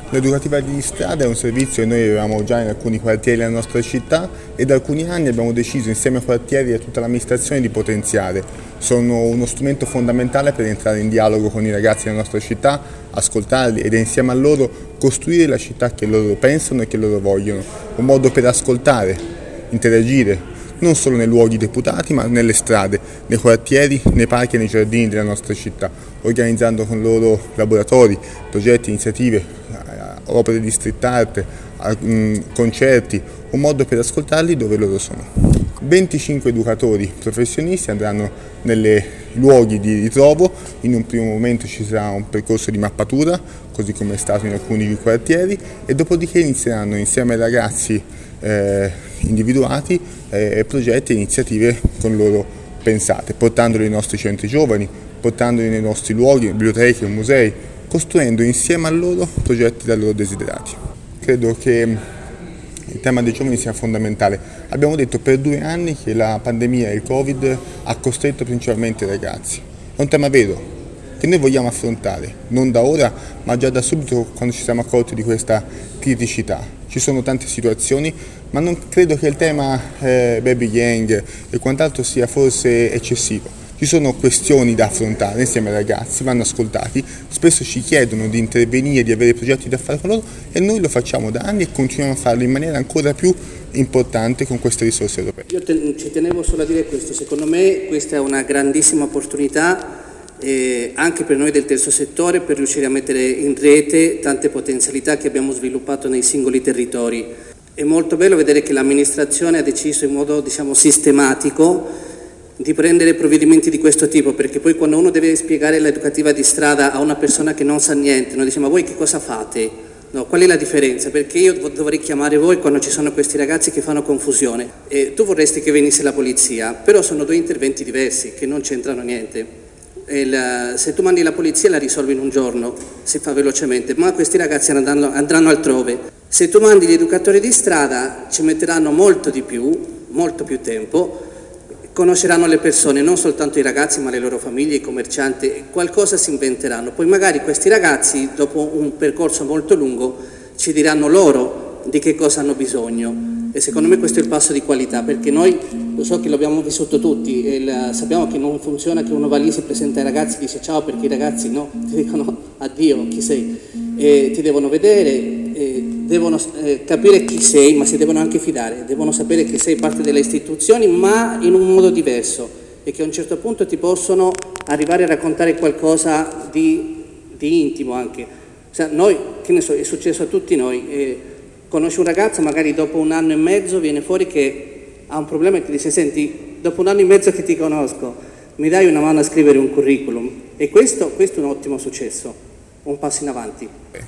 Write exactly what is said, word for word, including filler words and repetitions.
L'educativa di strada è un servizio che noi avevamo già in alcuni quartieri della nostra città e da alcuni anni abbiamo deciso insieme ai quartieri e a tutta l'amministrazione di potenziare. Sono uno strumento fondamentale per entrare in dialogo con i ragazzi della nostra città, ascoltarli ed insieme a loro costruire la città che loro pensano e che loro vogliono. Un modo per ascoltare, interagire, non solo nei luoghi deputati ma nelle strade, nei quartieri, nei parchi e nei giardini della nostra città, organizzando con loro laboratori, progetti, iniziative, opere di street art, concerti, un modo per ascoltarli dove loro sono. venticinque educatori professionisti andranno nei luoghi di ritrovo, in un primo momento ci sarà un percorso di mappatura, così come è stato in alcuni quartieri, e dopodiché inizieranno insieme ai ragazzi eh, individuati eh, progetti e iniziative con loro pensate, portandoli nei nostri centri giovani, portandoli nei nostri luoghi, biblioteche, musei, costruendo insieme a loro progetti da loro desiderati. Credo che il tema dei giovani sia fondamentale. Abbiamo detto per due anni che la pandemia e il Covid ha costretto principalmente i ragazzi. È un tema vero che noi vogliamo affrontare, non da ora, ma già da subito quando ci siamo accorti di questa criticità. Ci sono tante situazioni, ma non credo che il tema eh, baby gang e quant'altro sia forse eccessivo. Ci sono questioni da affrontare insieme ai ragazzi, vanno ascoltati, spesso ci chiedono di intervenire, di avere progetti da fare con loro e noi lo facciamo da anni e continuiamo a farlo in maniera ancora più importante con queste risorse europee. Io te, ci tenevo solo a dire questo, secondo me questa è una grandissima opportunità eh, anche per noi del terzo settore per riuscire a mettere in rete tante potenzialità che abbiamo sviluppato nei singoli territori. È molto bello vedere che l'amministrazione ha deciso in modo diciamo sistematico di prendere provvedimenti di questo tipo, perché poi quando uno deve spiegare l'educativa di strada a una persona che non sa niente, non dice ma voi che cosa fate? No, qual è la differenza? Perché io dovrei chiamare voi quando ci sono questi ragazzi che fanno confusione. E tu vorresti che venisse la polizia, però sono due interventi diversi che non c'entrano niente. E la, se tu mandi la polizia la risolvi in un giorno, si fa velocemente, ma questi ragazzi andranno, andranno altrove. Se tu mandi gli educatori di strada ci metteranno molto di più, molto più tempo, conosceranno le persone, non soltanto i ragazzi ma le loro famiglie, i commercianti, qualcosa si inventeranno. Poi magari questi ragazzi dopo un percorso molto lungo ci diranno loro di che cosa hanno bisogno e secondo me questo è il passo di qualità, perché noi, lo so che l'abbiamo vissuto tutti, e la, sappiamo che non funziona che uno va lì, si presenta ai ragazzi e dice ciao, perché i ragazzi no, ti dicono addio, chi sei, e ti devono vedere, e devono eh, capire chi sei, ma si devono anche fidare, devono sapere che sei parte delle istituzioni ma in un modo diverso e che a un certo punto ti possono arrivare a raccontare qualcosa di, di intimo anche. Cioè, noi, che ne so, è successo a tutti noi, eh, conosci un ragazzo, magari dopo un anno e mezzo viene fuori che ha un problema e ti dice senti, dopo un anno e mezzo che ti conosco, mi dai una mano a scrivere un curriculum? E questo, questo è un ottimo successo, un passo in avanti.